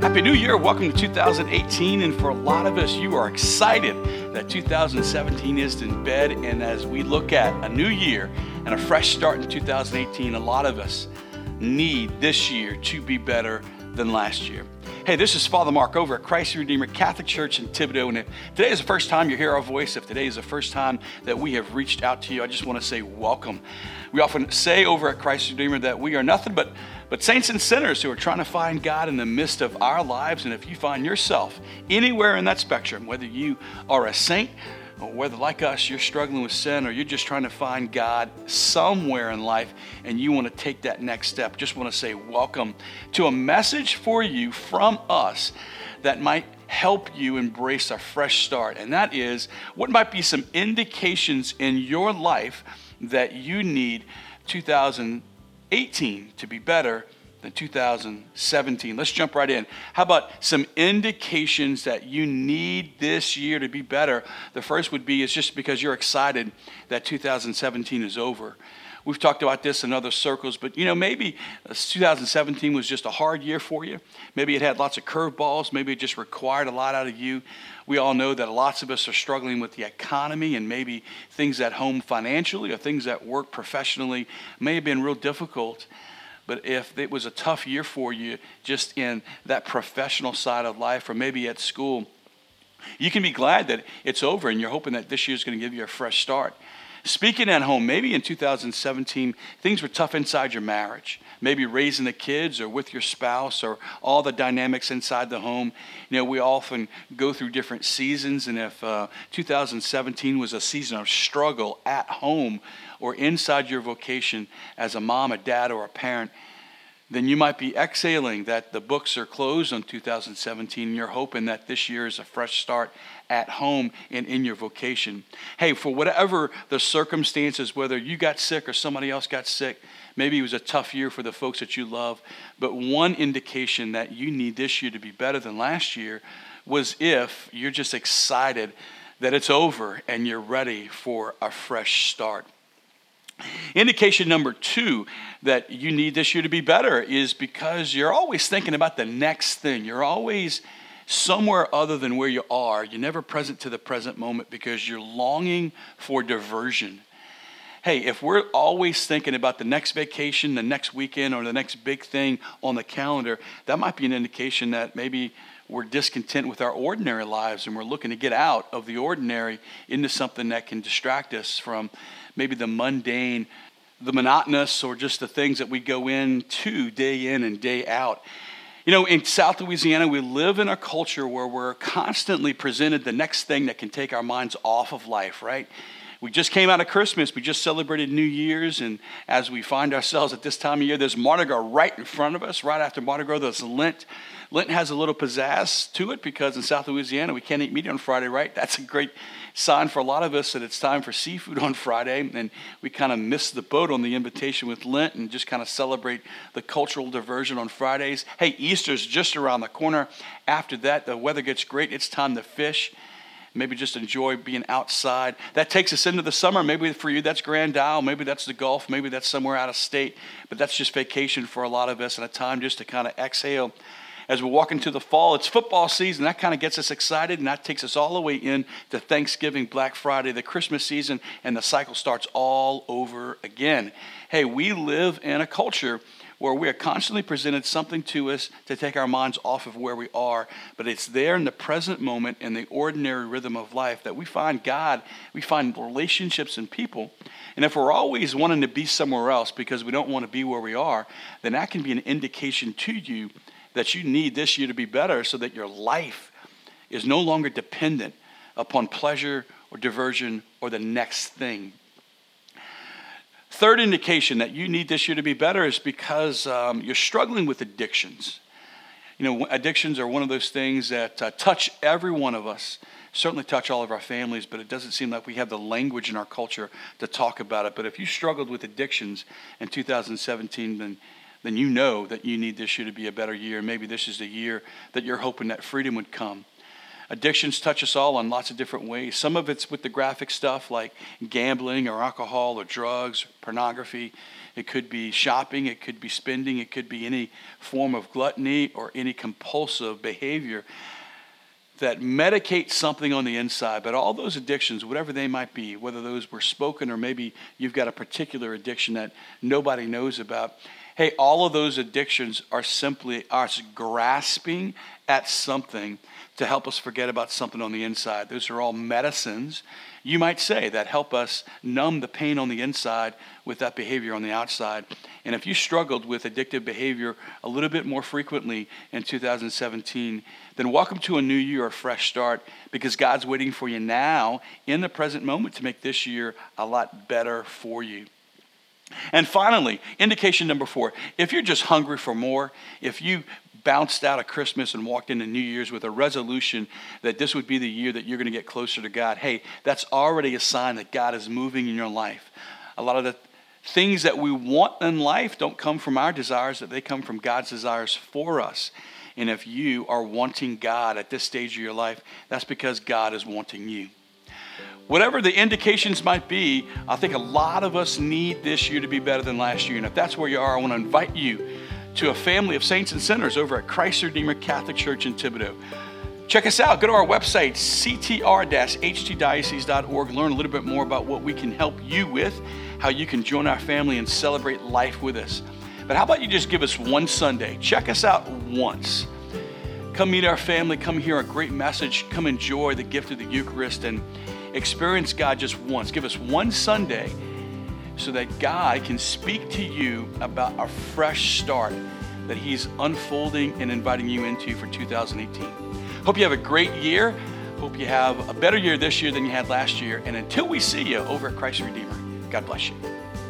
Happy New Year. Welcome to 2018. And for a lot of us, you are excited that 2017 is in bed. And as we look at a new year and a fresh start in 2018, a lot of us need this year to be better than last year. Hey, this is Father Mark over at Christ Redeemer Catholic Church in Thibodaux. And if today is the first time you hear our voice, if today is the first time that we have reached out to you, I just want to say welcome. We often say over at Christ Redeemer that we are nothing but saints and sinners who are trying to find God in the midst of our lives. And if you find yourself anywhere in that spectrum, whether you are a saint or whether, like us, you're struggling with sin or you're just trying to find God somewhere in life and you want to take that next step, just want to say welcome to a message for you from us that might help you embrace a fresh start. And that is what might be some indications in your life that you need 2018 to be better than 2017. Let's jump right in. How about some indications that you need this year to be better? The first would be, it's just because you're excited that 2017 is over. We've talked about this in other circles, but maybe 2017 was just a hard year for you. Maybe it had lots of curveballs. Maybe it just required a lot out of you. We all know that lots of us are struggling with the economy and maybe things at home financially or things at work professionally may have been real difficult. But if it was a tough year for you just in that professional side of life or maybe at school, you can be glad that it's over and you're hoping that this year is going to give you a fresh start. Speaking at home, maybe in 2017, things were tough inside your marriage, maybe raising the kids or with your spouse or all the dynamics inside the home. We often go through different seasons, and if 2017 was a season of struggle at home or inside your vocation as a mom, a dad, or a parent, then you might be exhaling that the books are closed on 2017 and you're hoping that this year is a fresh start at home and in your vocation. Hey, for whatever the circumstances, whether you got sick or somebody else got sick, maybe it was a tough year for the folks that you love, but one indication that you need this year to be better than last year was if you're just excited that it's over and you're ready for a fresh start. Indication number 2 that you need this year to be better is because you're always thinking about the next thing. You're always somewhere other than where you are. You're never present to the present moment because you're longing for diversion. Hey, if we're always thinking about the next vacation, the next weekend, or the next big thing on the calendar, that might be an indication that maybe we're discontent with our ordinary lives and we're looking to get out of the ordinary into something that can distract us from maybe the mundane, the monotonous, or just the things that we go into day in and day out. In South Louisiana, we live in a culture where we're constantly presented the next thing that can take our minds off of life, right? We just came out of Christmas. We just celebrated New Year's. And as we find ourselves at this time of year, there's Mardi Gras right in front of us. Right after Mardi Gras, there's Lent. Lent has a little pizzazz to it because in South Louisiana, we can't eat meat on Friday, right? That's a great sign for a lot of us that it's time for seafood on Friday. And we kind of miss the boat on the invitation with Lent and just kind of celebrate the cultural diversion on Fridays. Hey, Easter's just around the corner. After that, the weather gets great. It's time to fish. Maybe just enjoy being outside. That takes us into the summer. Maybe for you, that's Grand Isle. Maybe that's the Gulf. Maybe that's somewhere out of state. But that's just vacation for a lot of us and a time just to kind of exhale. As we walk into the fall, it's football season. That kind of gets us excited, and that takes us all the way in to Thanksgiving, Black Friday, the Christmas season, and the cycle starts all over again. Hey, we live in a culture where we are constantly presented something to us to take our minds off of where we are, but it's there in the present moment in the ordinary rhythm of life that we find God, we find relationships and people. And if we're always wanting to be somewhere else because we don't want to be where we are, then that can be an indication to you that you need this year to be better so that your life is no longer dependent upon pleasure or diversion or the next thing. Third indication that you need this year to be better is because you're struggling with addictions. Addictions are one of those things that touch every one of us, certainly touch all of our families, but it doesn't seem like we have the language in our culture to talk about it. But if you struggled with addictions in 2017, then you know that you need this year to be a better year. Maybe this is the year that you're hoping that freedom would come. Addictions touch us all in lots of different ways. Some of it's with the graphic stuff like gambling or alcohol or drugs, pornography. It could be shopping. It could be spending. It could be any form of gluttony or any compulsive behavior that medicate something on the inside. But all those addictions, whatever they might be, whether those were spoken or maybe you've got a particular addiction that nobody knows about, hey, all of those addictions are simply us grasping at something to help us forget about something on the inside. Those are all medicines, you might say, that help us numb the pain on the inside with that behavior on the outside. And if you struggled with addictive behavior a little bit more frequently in 2017, then welcome to a new year, a fresh start, because God's waiting for you now in the present moment to make this year a lot better for you. And finally, indication number 4, if you're just hungry for more, if you bounced out of Christmas and walked into New Year's with a resolution that this would be the year that you're going to get closer to God, hey, that's already a sign that God is moving in your life. A lot of the things that we want in life don't come from our desires, that they come from God's desires for us. And if you are wanting God at this stage of your life, that's because God is wanting you. Whatever the indications might be, I think a lot of us need this year to be better than last year. And if that's where you are, I want to invite you to a family of saints and sinners over at Christ Redeemer Catholic Church in Thibodaux. Check us out. Go to our website, ctr-htdiocese.org. Learn a little bit more about what we can help you with, how you can join our family and celebrate life with us. But how about you just give us one Sunday? Check us out once. Come meet our family. Come hear a great message. Come enjoy the gift of the Eucharist and experience God just once. Give us one Sunday so that God can speak to you about a fresh start that He's unfolding and inviting you into for 2018. Hope you have a great year. Hope you have a better year this year than you had last year. And until we see you over at Christ Redeemer, God bless you.